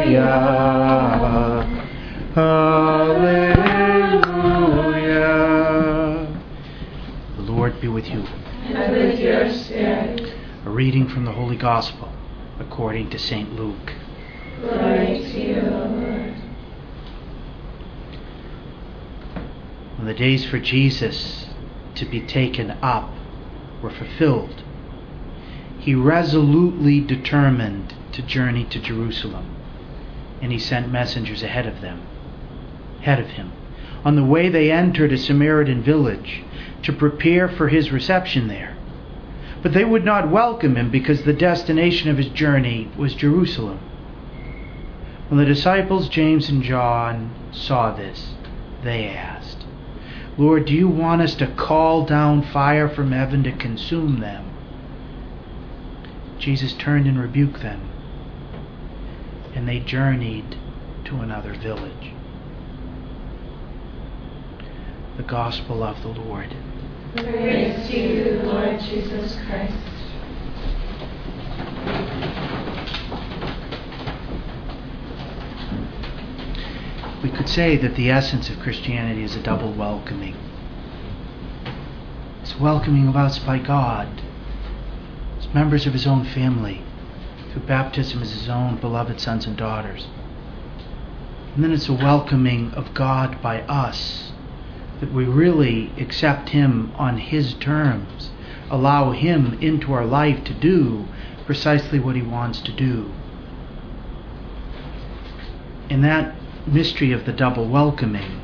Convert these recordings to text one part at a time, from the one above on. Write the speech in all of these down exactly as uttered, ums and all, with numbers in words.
Hallelujah. The Lord be with you. And with your spirit. A reading from the Holy Gospel according to Saint Luke. Glory to you, O Lord. When the days for Jesus to be taken up were fulfilled, he resolutely determined to journey to Jerusalem, and he sent messengers ahead of them, ahead of him. On the way they entered a Samaritan village to prepare for his reception there. But they would not welcome him because the destination of his journey was Jerusalem. When the disciples James and John saw this, they asked, "Lord, do you want us to call down fire from heaven to consume them?" Jesus turned and rebuked them, and they journeyed to another village. The Gospel of the Lord. Praise to you, Lord Jesus Christ. We could say that the essence of Christianity is a double welcoming. It's welcoming of us by God as members of His own family, through baptism as His own beloved sons and daughters. And then it's a welcoming of God by us, that we really accept Him on His terms, allow Him into our life to do precisely what He wants to do. And that mystery of the double welcoming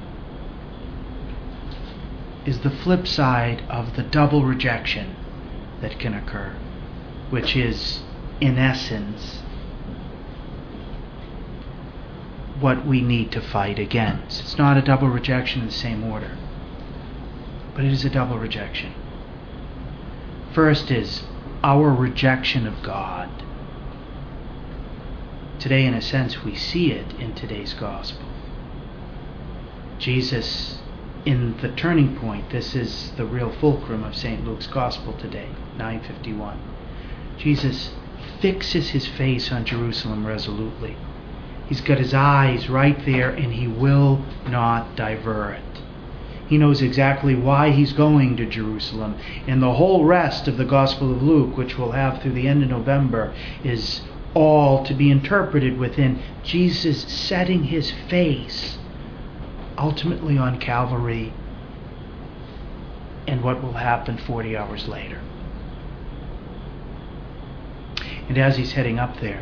is the flip side of the double rejection that can occur, which is, in essence, what we need to fight against. It's not a double rejection in the same order, but it is a double rejection. First is our rejection of God. Today, in a sense, we see it in today's gospel. Jesus, in the turning point, this is the real fulcrum of Saint Luke's gospel today, nine fifty-one. Jesus fixes his face on Jerusalem resolutely. He's got his eyes right there, and he will not divert. He knows exactly why he's going to Jerusalem. And the whole rest of the Gospel of Luke, which we'll have through the end of November, is all to be interpreted within Jesus setting his face ultimately on Calvary and what will happen forty hours later. And as he's heading up there,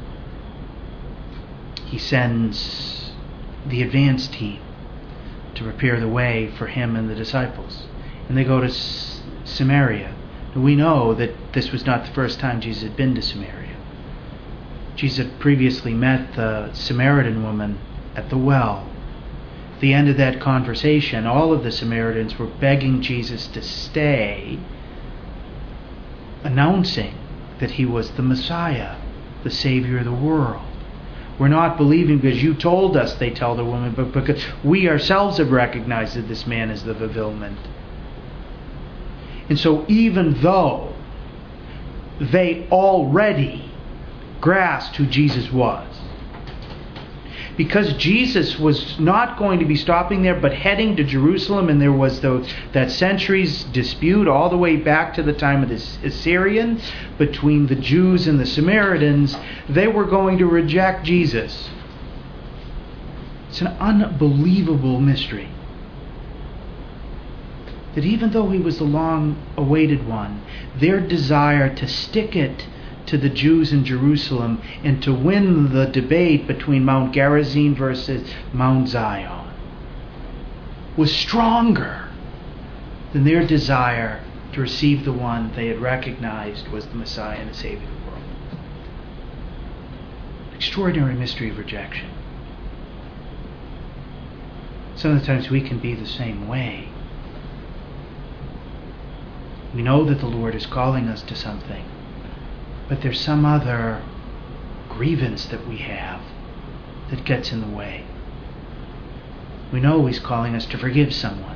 he sends the advance team to prepare the way for him and the disciples. And they go to S- Samaria. And we know that this was not the first time Jesus had been to Samaria. Jesus had previously met the Samaritan woman at the well. At the end of that conversation, all of the Samaritans were begging Jesus to stay, announcing that he was the Messiah, the Savior of the world. We're not believing because you told us, they tell the woman, but because we ourselves have recognized that this man is the fulfillment. And so even though they already grasped who Jesus was, because Jesus was not going to be stopping there but heading to Jerusalem, and there was the, that centuries dispute all the way back to the time of the Assyrians between the Jews and the Samaritans, they were going to reject Jesus. It's an unbelievable mystery that even though he was the long-awaited one, their desire to stick it to the Jews in Jerusalem and to win the debate between Mount Gerizim versus Mount Zion was stronger than their desire to receive the one they had recognized was the Messiah and the Savior of the world. Extraordinary mystery of rejection. Sometimes we can be the same way. We know that the Lord is calling us to something, but there's some other grievance that we have that gets in the way. We know He's calling us to forgive someone,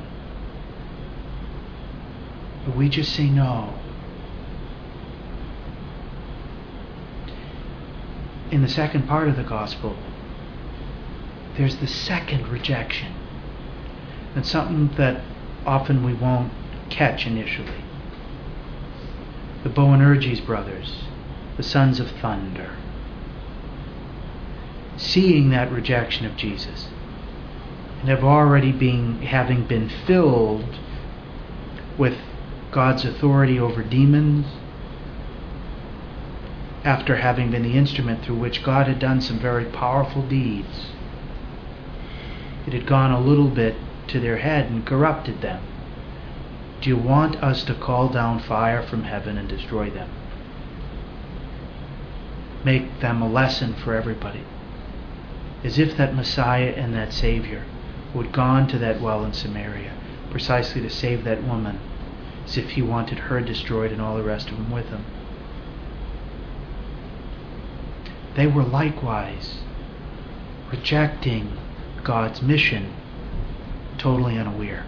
but we just say no. in the second part of the gospel, there's the second rejection. It's something that often we won't catch initially. The Boanerges brothers, the sons of thunder, seeing that rejection of Jesus, and have already been, having been filled with God's authority over demons, after having been the instrument through which God had done some very powerful deeds, it had gone a little bit to their head and corrupted them. Do you want us to call down fire from heaven and destroy them? Make them a lesson for everybody. As if that Messiah and that Savior who had gone to that well in Samaria precisely to save that woman, as if he wanted her destroyed and all the rest of them with him. They were likewise rejecting God's mission, totally unaware.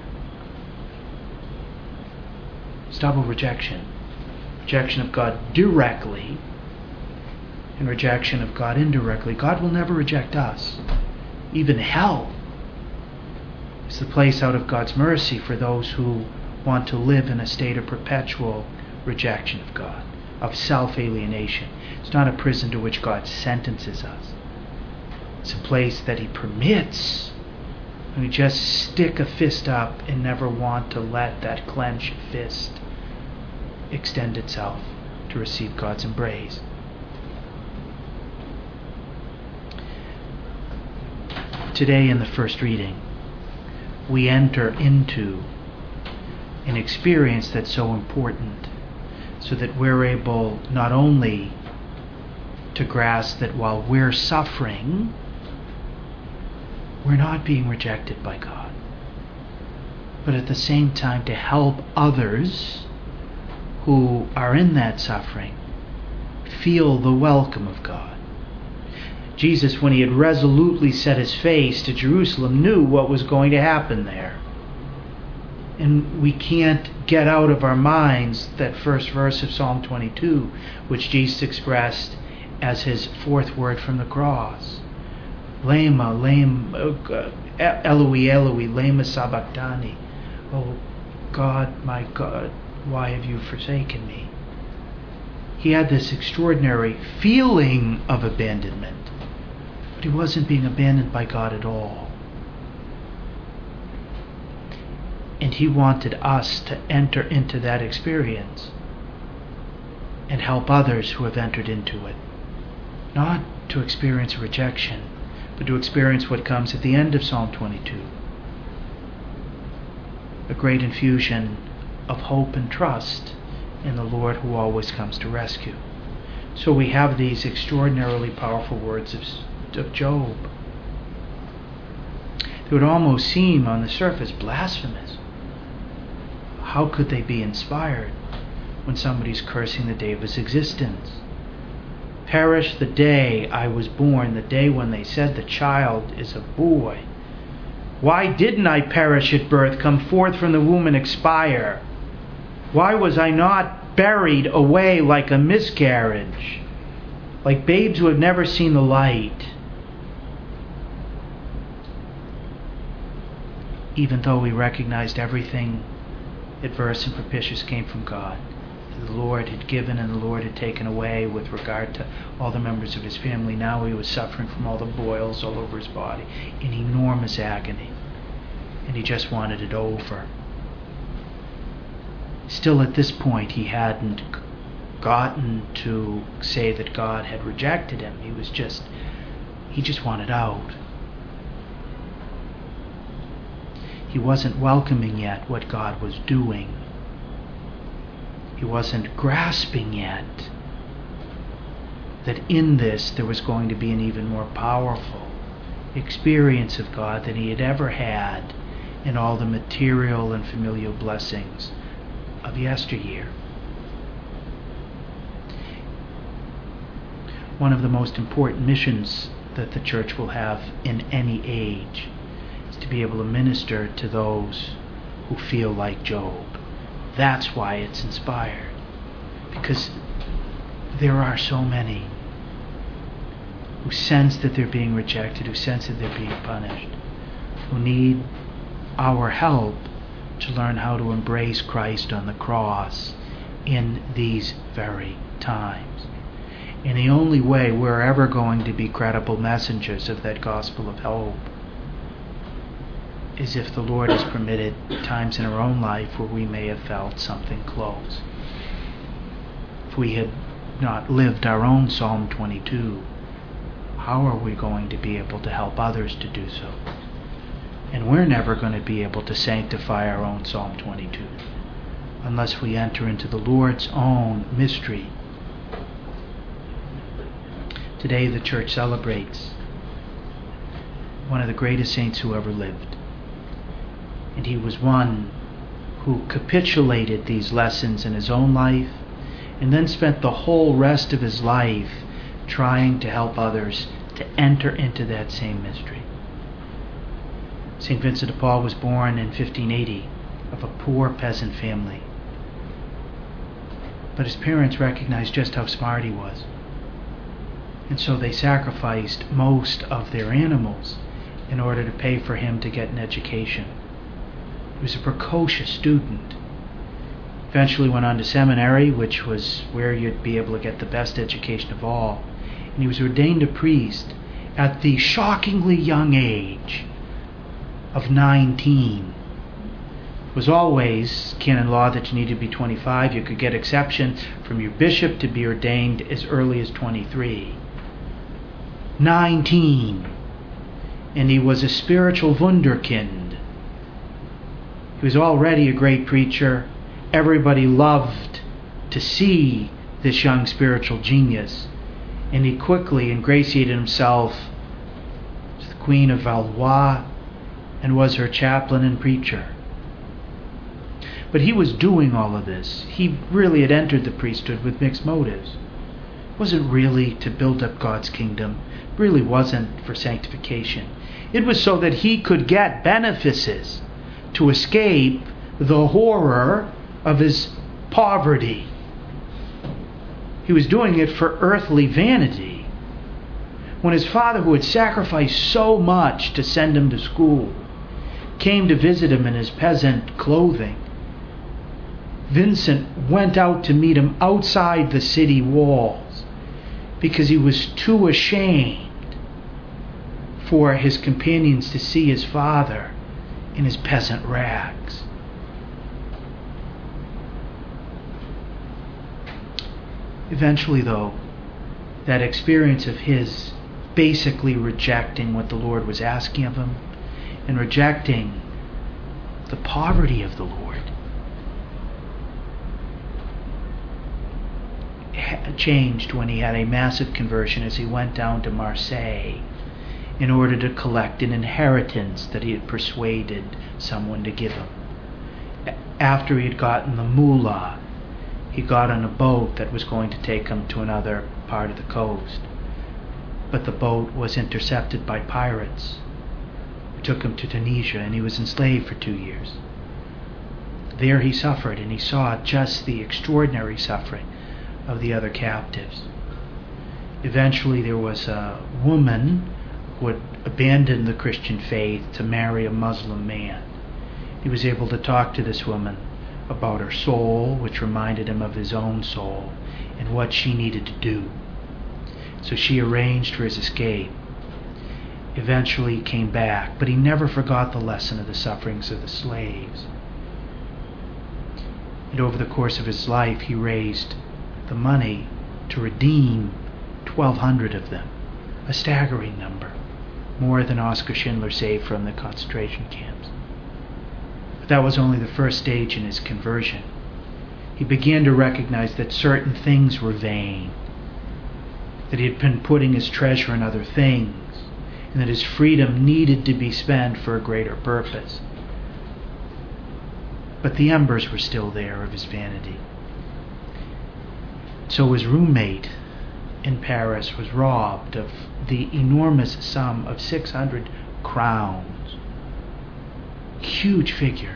It's double rejection. Rejection of God directly and rejection of God indirectly. God will never reject us. Even hell is the place out of God's mercy for those who want to live in a state of perpetual rejection of God, of self-alienation. It's not a prison to which God sentences us. It's a place that He permits. And we just stick a fist up and never want to let that clenched fist extend itself to receive God's embrace. Today in the first reading, we enter into an experience that's so important, so that we're able not only to grasp that while we're suffering, we're not being rejected by God, but at the same time to help others who are in that suffering feel the welcome of God. Jesus, when He had resolutely set His face to Jerusalem, knew what was going to happen there. And we can't get out of our minds that first verse of Psalm twenty-two, which Jesus expressed as His fourth word from the cross. Lema, lema, Eloi, Eloi, lema sabachthani. Oh God, my God, why have you forsaken me? He had this extraordinary feeling of abandonment, but he wasn't being abandoned by God at all. And He wanted us to enter into that experience and help others who have entered into it. Not to experience rejection, but to experience what comes at the end of Psalm twenty-two. A great infusion of hope and trust in the Lord who always comes to rescue. So we have these extraordinarily powerful words of, of Job. They would almost seem on the surface blasphemous. How could they be inspired when somebody's cursing the day of his existence? Perish the day I was born, the day when they said the child is a boy. Why didn't I perish at birth, come forth from the womb and expire? Why was I not buried away like a miscarriage, like babes who have never seen the light? Even though we recognized everything adverse and propitious came from God, the Lord had given and the Lord had taken away with regard to all the members of His family. Now He was suffering from all the boils all over His body in enormous agony, and He just wanted it over. Still at this point He hadn't gotten to say that God had rejected Him. He was just, He just wanted out. He wasn't welcoming yet what God was doing. He wasn't grasping yet that in this there was going to be an even more powerful experience of God than he had ever had in all the material and familial blessings of yesteryear. One of the most important missions that the church will have in any age is to be able to minister to those who feel like Job. That's why it's inspired, because there are so many who sense that they're being rejected, who sense that they're being punished, who need our help to learn how to embrace Christ on the cross in these very times. And the only way we're ever going to be credible messengers of that gospel of hope is if the Lord has permitted times in our own life where we may have felt something close. If we had not lived our own Psalm twenty-two, how are we going to be able to help others to do so? And we're never going to be able to sanctify our own Psalm twenty-two unless we enter into the Lord's own mystery. Today the church celebrates one of the greatest saints who ever lived. And he was one who capitulated these lessons in his own life and then spent the whole rest of his life trying to help others to enter into that same mystery. Saint Vincent de Paul was born in fifteen eighty of a poor peasant family. But his parents recognized just how smart he was. And so they sacrificed most of their animals in order to pay for him to get an education. He was a precocious student. Eventually went on to seminary, which was where you'd be able to get the best education of all. And he was ordained a priest at the shockingly young age of nineteen. It was always canon law that you needed to be twenty-five. You could get exception from your bishop to be ordained as early as twenty-three. nineteen. And he was a spiritual wunderkind. He was already a great preacher. Everybody loved to see this young spiritual genius. And he quickly ingratiated himself to the Queen of Valois and was her chaplain and preacher. But he was doing all of this. He really had entered the priesthood with mixed motives. It wasn't really to build up God's kingdom. It really wasn't for sanctification. It was so that he could get benefices to escape the horror of his poverty. He was doing it for earthly vanity. When his father, who had sacrificed so much to send him to school, came to visit him in his peasant clothing, Vincent went out to meet him outside the city walls because he was too ashamed for his companions to see his father in his peasant rags. Eventually, though, that experience of his basically rejecting what the Lord was asking of him and rejecting the poverty of the Lord changed when he had a massive conversion as he went down to Marseille in order to collect an inheritance that he had persuaded someone to give him. After he had gotten the moolah, he got on a boat that was going to take him to another part of the coast. But the boat was intercepted by pirates who took him to Tunisia, and he was enslaved for two years. There he suffered, and he saw just the extraordinary suffering of the other captives. Eventually there was a woman who had abandoned the Christian faith to marry a Muslim man. He was able to talk to this woman about her soul, which reminded him of his own soul, and what she needed to do. So she arranged for his escape. Eventually he came back, but he never forgot the lesson of the sufferings of the slaves. And over the course of his life he raised the money to redeem twelve hundred of them, a staggering number, more than Oskar Schindler saved from the concentration camps. But that was only the first stage in his conversion. He began to recognize that certain things were vain, that he had been putting his treasure in other things, and that his freedom needed to be spent for a greater purpose. But the embers were still there of his vanity. So his roommate in Paris was robbed of the enormous sum of six hundred crowns. Huge figure.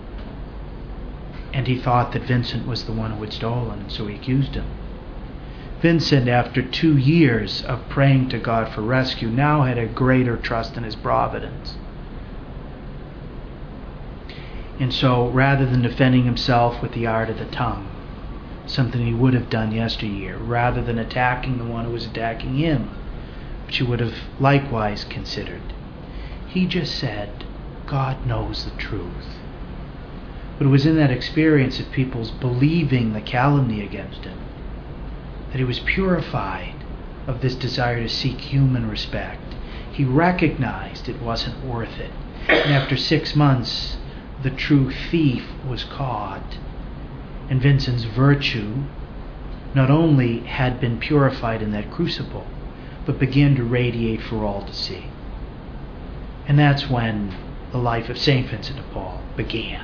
And he thought that Vincent was the one who had stolen, so he accused him. Vincent, after two years of praying to God for rescue, now had a greater trust in his providence. And so, rather than defending himself with the art of the tongue, something he would have done yesteryear, rather than attacking the one who was attacking him, which he would have likewise considered, he just said, God knows the truth. But it was in that experience of people's believing the calumny against him that he was purified of this desire to seek human respect. He recognized it wasn't worth it. And after six months, the true thief was caught. And Vincent's virtue not only had been purified in that crucible, but began to radiate for all to see. And that's when the life of Saint Vincent de Paul began.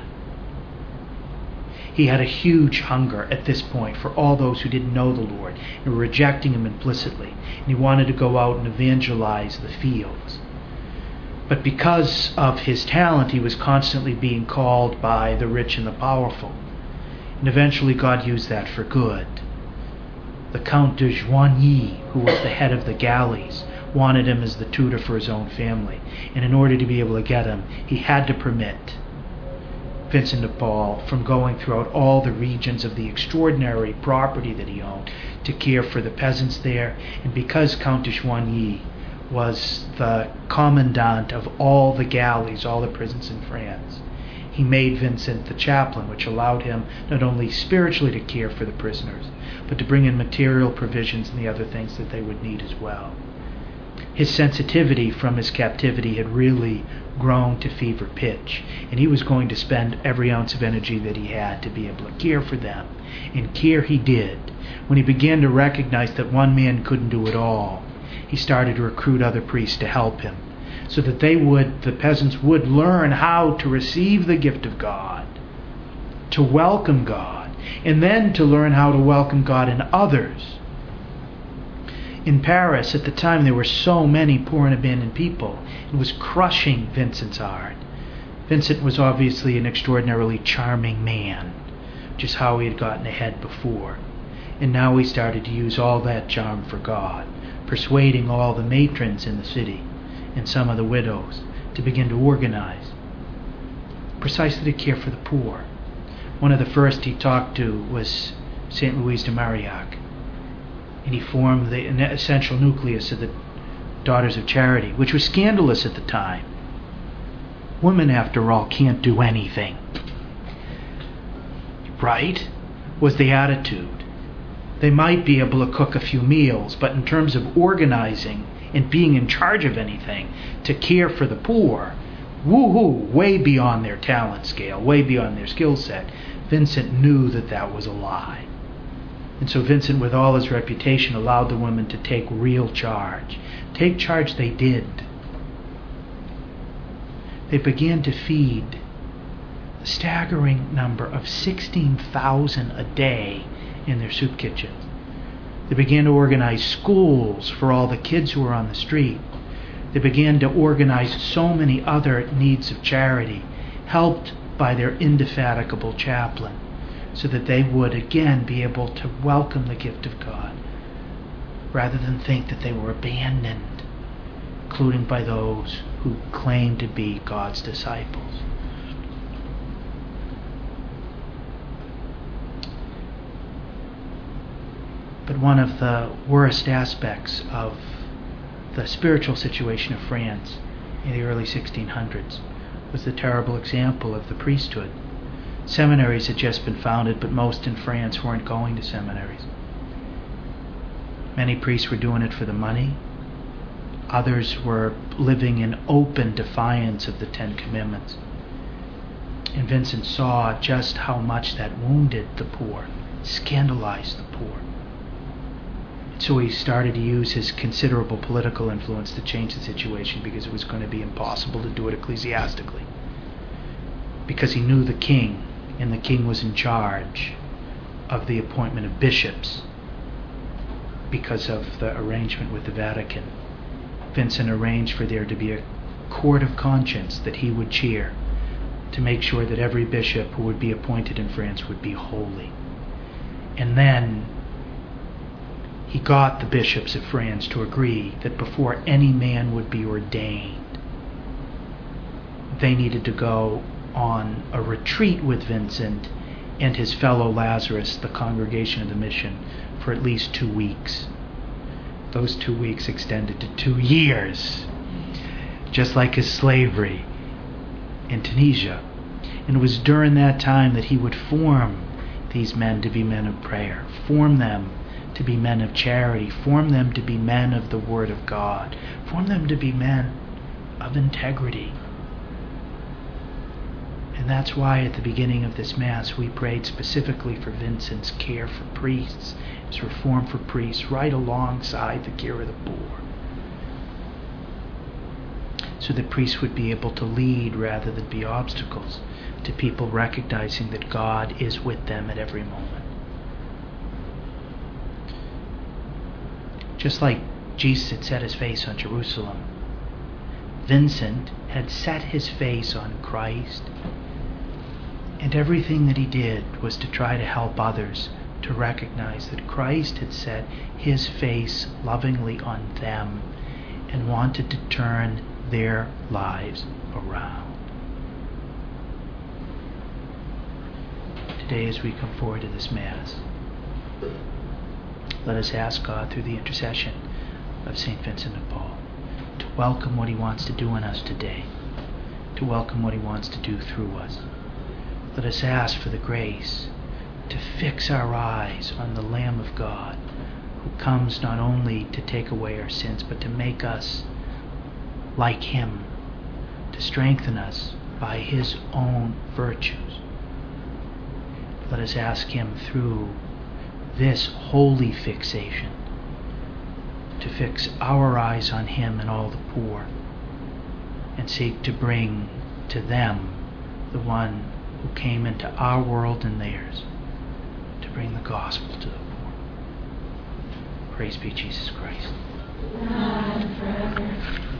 He had a huge hunger at this point for all those who didn't know the Lord and were rejecting him implicitly. And he wanted to go out and evangelize the fields. But because of his talent, he was constantly being called by the rich and the powerful. And eventually God used that for good. The Count de Joigny, who was the head of the galleys, wanted him as the tutor for his own family. And in order to be able to get him, he had to permit Vincent de Paul from going throughout all the regions of the extraordinary property that he owned to care for the peasants there. And because Count de Joigny was the commandant of all the galleys, all the prisons in France, he made Vincent the chaplain, which allowed him not only spiritually to care for the prisoners, but to bring in material provisions and the other things that they would need as well. His sensitivity from his captivity had really grown to fever pitch, and he was going to spend every ounce of energy that he had to be able to care for them. And care he did. When he began to recognize that one man couldn't do it all, he started to recruit other priests to help him, so that they would, the peasants would learn how to receive the gift of God, to welcome God, and then to learn how to welcome God in others. In Paris, at the time, there were so many poor and abandoned people. It was crushing Vincent's heart. Vincent was obviously an extraordinarily charming man, which is how he had gotten ahead before. And now he started to use all that charm for God, persuading all the matrons in the city and some of the widows to begin to organize, precisely to care for the poor. One of the first he talked to was Saint Louise de Marillac. And he formed the essential nucleus of the Daughters of Charity, which was scandalous at the time. Women, after all, can't do anything. Right? Was the attitude. They might be able to cook a few meals, but in terms of organizing and being in charge of anything, to care for the poor, woo-hoo, way beyond their talent scale, way beyond their skill set. Vincent knew that that was a lie. And so Vincent, with all his reputation, allowed the women to take real charge. Take charge they did. They began to feed a staggering number of sixteen thousand a day in their soup kitchens. They began to organize schools for all the kids who were on the street. They began to organize so many other needs of charity, helped by their indefatigable chaplain, so that they would again be able to welcome the gift of God, rather than think that they were abandoned, including by those who claimed to be God's disciples. But one of the worst aspects of the spiritual situation of France in the early sixteen hundreds was the terrible example of the priesthood. Seminaries had just been founded, but most in France weren't going to seminaries. Many priests were doing it for the money. Others were living in open defiance of the Ten Commandments. And Vincent saw just how much that wounded the poor, scandalized the poor. And so he started to use his considerable political influence to change the situation, because it was going to be impossible to do it ecclesiastically. Because he knew the king, and the king was in charge of the appointment of bishops because of the arrangement with the Vatican. Vincent arranged for there to be a court of conscience that he would chair to make sure that every bishop who would be appointed in France would be holy. And then he got the bishops of France to agree that before any man would be ordained, they needed to go on a retreat with Vincent and his fellow Lazarus, the congregation of the mission, for at least two weeks. Those two weeks extended to two years, just like his slavery in Tunisia. And it was during that time that he would form these men to be men of prayer, form them to be men of charity, form them to be men of the Word of God, form them to be men of integrity. And that's why at the beginning of this Mass we prayed specifically for Vincent's care for priests, his reform for priests, right alongside the care of the poor, so that priests would be able to lead rather than be obstacles to people recognizing that God is with them at every moment. Just like Jesus had set his face on Jerusalem, Vincent had set his face on Christ, and everything that he did was to try to help others to recognize that Christ had set his face lovingly on them and wanted to turn their lives around. Today, as we come forward to this Mass, let us ask God through the intercession of Saint Vincent de Paul to welcome what he wants to do in us today, to welcome what he wants to do through us. Let us ask for the grace to fix our eyes on the Lamb of God, who comes not only to take away our sins, but to make us like him, to strengthen us by his own virtues. Let us ask him through this holy fixation to fix our eyes on him and all the poor, and seek to bring to them the one who came into our world and theirs to bring the gospel to the poor. Praise be Jesus Christ. Now and forever.